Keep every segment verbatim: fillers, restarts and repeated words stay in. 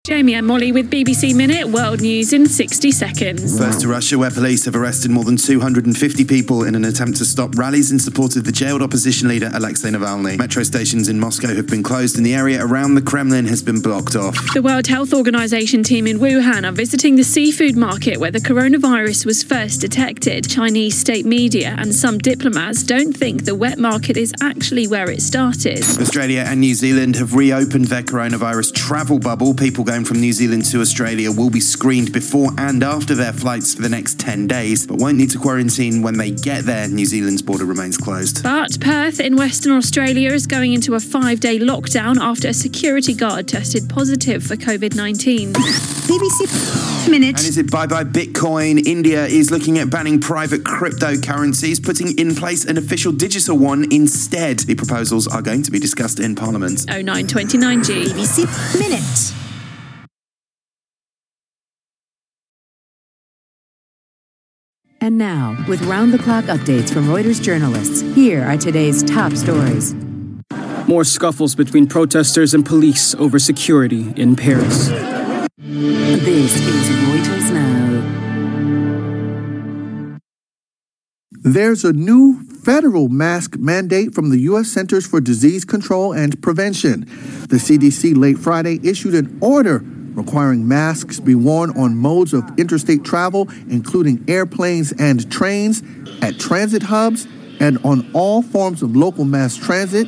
Jamie and Molly with B B C Minute, world news in sixty seconds. First to Russia, where police have arrested more than two hundred fifty people in an attempt to stop rallies in support of the jailed opposition leader Alexei Navalny. Metro stations in Moscow have been closed and the area around the Kremlin has been blocked off. The World Health Organization team in Wuhan are visiting the seafood market where the coronavirus was first detected. Chinese state media and some diplomats don't think the wet market is actually where it started. Australia and New Zealand have reopened their coronavirus travel bubble. People going from New Zealand to Australia will be screened before and after their flights for the next ten days, but won't need to quarantine when they get there. New Zealand's border remains closed. But Perth in Western Australia is going into a five-day lockdown after a security guard tested positive for COVID nineteen. B B C Minute. And is it bye-bye Bitcoin? India is looking at banning private cryptocurrencies, putting in place an official digital one instead. The proposals are going to be discussed in Parliament. oh nine twenty-nine G. B B C Minute. And now, with round-the-clock updates from Reuters journalists, here are today's top stories. More scuffles between protesters and police over security in Paris. This is Reuters Now. There's a new federal mask mandate from the U S Centers for Disease Control and Prevention. The C D C late Friday issued an order requiring masks be worn on modes of interstate travel, including airplanes and trains, at transit hubs, and on all forms of local mass transit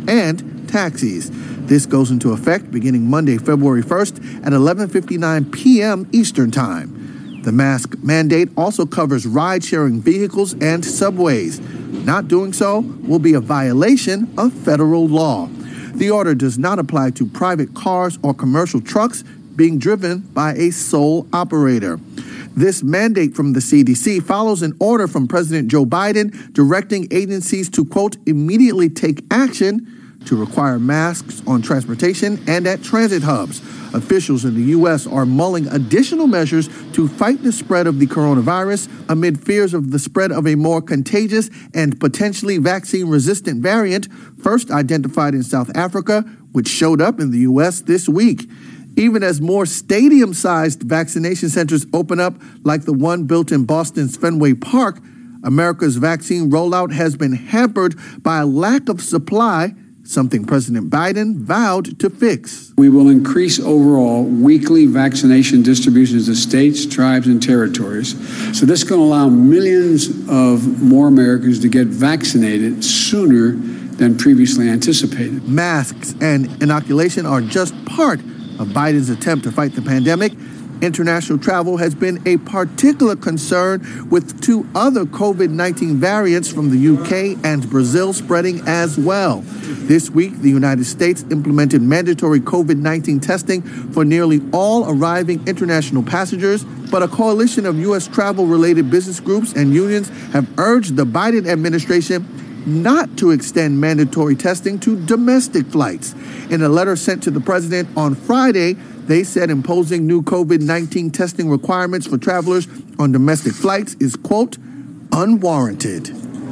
and taxis. This goes into effect beginning Monday, February first at eleven fifty-nine p.m. Eastern Time. The mask mandate also covers ride-sharing vehicles and subways. Not doing so will be a violation of federal law. The order does not apply to private cars or commercial trucks being driven by a sole operator. This mandate from the C D C follows an order from President Joe Biden directing agencies to, quote, immediately take action to require masks on transportation and at transit hubs. Officials in the U S are mulling additional measures to fight the spread of the coronavirus amid fears of the spread of a more contagious and potentially vaccine-resistant variant first identified in South Africa, which showed up in the U S this week. Even as more stadium-sized vaccination centers open up, like the one built in Boston's Fenway Park, America's vaccine rollout has been hampered by a lack of supply, something President Biden vowed to fix. We will increase overall weekly vaccination distributions to states, tribes, and territories. So this is going to allow millions of more Americans to get vaccinated sooner than previously anticipated. Masks and inoculation are just part of Biden's attempt to fight the pandemic. International travel has been a particular concern, with two other COVID nineteen variants from the U K and Brazil spreading as well. This week, the United States implemented mandatory COVID nineteen testing for nearly all arriving international passengers, but a coalition of U S travel-related business groups and unions have urged the Biden administration not to extend mandatory testing to domestic flights. In a letter sent to the president on Friday, they said imposing new COVID nineteen testing requirements for travelers on domestic flights is, quote, unwarranted.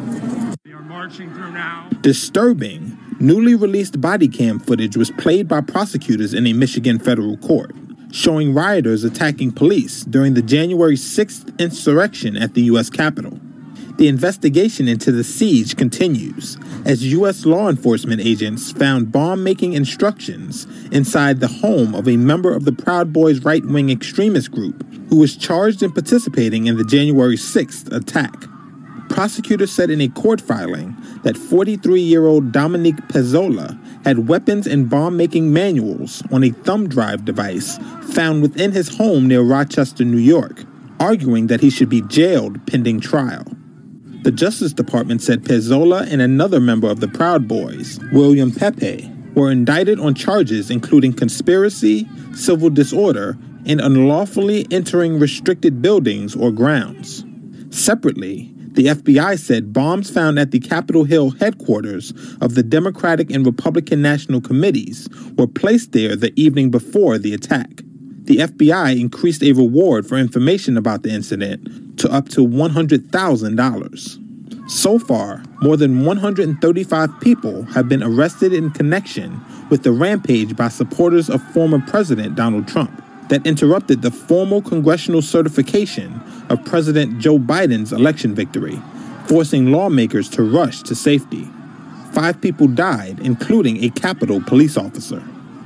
We are marching through now. Disturbing, newly released body cam footage was played by prosecutors in a Michigan federal court, showing rioters attacking police during the January sixth insurrection at the U S Capitol. The investigation into the siege continues as U S law enforcement agents found bomb-making instructions inside the home of a member of the Proud Boys right-wing extremist group who was charged in participating in the January sixth attack. Prosecutors said in a court filing that forty-three-year-old Dominique Pezzola had weapons and bomb-making manuals on a thumb drive device found within his home near Rochester, New York, arguing that he should be jailed pending trial. The Justice Department said Pezzola and another member of the Proud Boys, William Pepe, were indicted on charges including conspiracy, civil disorder, and unlawfully entering restricted buildings or grounds. Separately, the F B I said bombs found at the Capitol Hill headquarters of the Democratic and Republican National Committees were placed there the evening before the attack. The F B I increased a reward for information about the incident to up to one hundred thousand dollars. So far, more than one hundred thirty-five people have been arrested in connection with the rampage by supporters of former President Donald Trump that interrupted the formal congressional certification of President Joe Biden's election victory, forcing lawmakers to rush to safety. Five people died, including a Capitol police officer.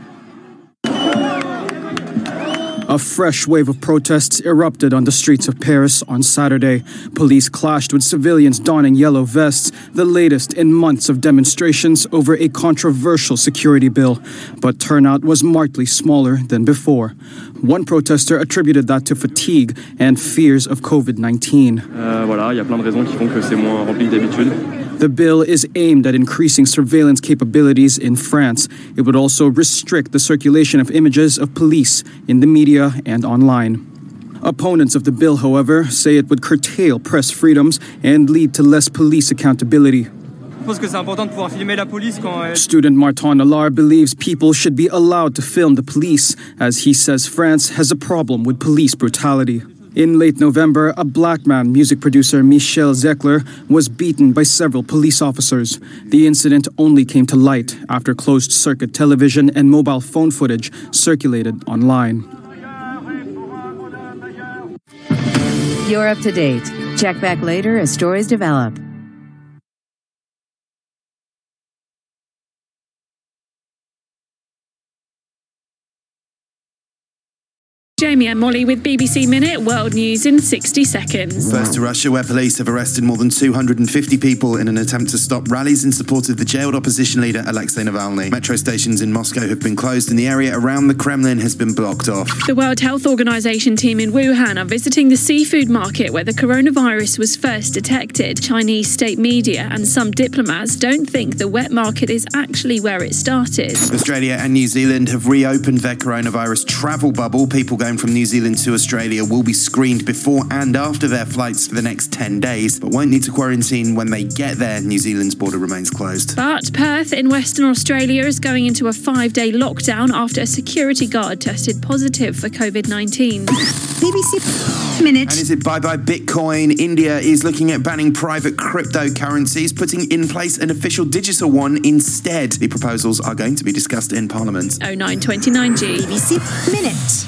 A fresh wave of protests erupted on the streets of Paris on Saturday. Police clashed with civilians donning yellow vests, the latest in months of demonstrations over a controversial security bill. But turnout was markedly smaller than before. One protester attributed that to fatigue and fears of covid nineteen. Euh, voilà, il y a plein de raisons qui font que c'est moins rempli que d'habitude. The bill is aimed at increasing surveillance capabilities in France. It would also restrict the circulation of images of police in the media and online. Opponents of the bill, however, say it would curtail press freedoms and lead to less police accountability. Student Martin Allard believes people should be allowed to film the police, as he says France has a problem with police brutality. In late November, a black man, music producer Michel Zecler, was beaten by several police officers. The incident only came to light after closed-circuit television and mobile phone footage circulated online. You're up to date. Check back later as stories develop. Jamie and Molly with B B C Minute World News in sixty seconds. First to Russia, where police have arrested more than two hundred fifty people in an attempt to stop rallies in support of the jailed opposition leader Alexei Navalny. Metro stations in Moscow have been closed and the area around the Kremlin has been blocked off. The World Health Organization team in Wuhan are visiting the seafood market where the coronavirus was first detected. Chinese state media and some diplomats don't think the wet market is actually where it started. Australia and New Zealand have reopened their coronavirus travel bubble. People going from New Zealand to Australia will be screened before and after their flights for the next ten days, but won't need to quarantine when they get there. New Zealand's border remains closed. But Perth in Western Australia is going into a five-day lockdown after a security guard tested positive for covid nineteen. B B C Minute. And is it bye-bye Bitcoin? India is looking at banning private cryptocurrencies, putting in place an official digital one instead. The proposals are going to be discussed in Parliament. oh nine twenty-nine G. B B C Minute.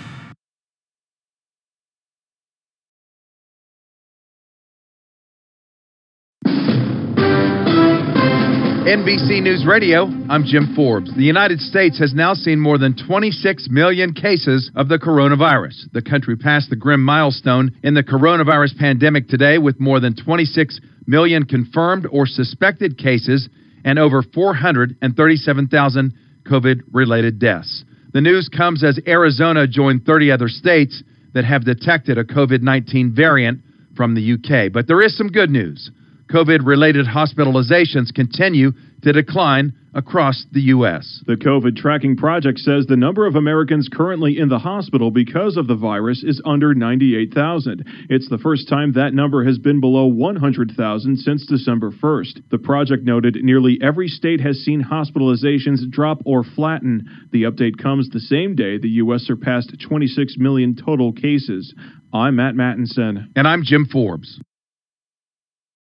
N B C News Radio, I'm Jim Forbes. The United States has now seen more than twenty-six million cases of the coronavirus. The country passed the grim milestone in the coronavirus pandemic today with more than twenty-six million confirmed or suspected cases and over four hundred thirty-seven thousand COVID-related deaths. The news comes as Arizona joined thirty other states that have detected a covid nineteen variant from the U K. But there is some good news. COVID-related hospitalizations continue to decline across the U S. The COVID Tracking Project says the number of Americans currently in the hospital because of the virus is under ninety-eight thousand. It's the first time that number has been below one hundred thousand since December first. The project noted nearly every state has seen hospitalizations drop or flatten. The update comes the same day the U S surpassed twenty-six million total cases. I'm Matt Mattinson. And I'm Jim Forbes.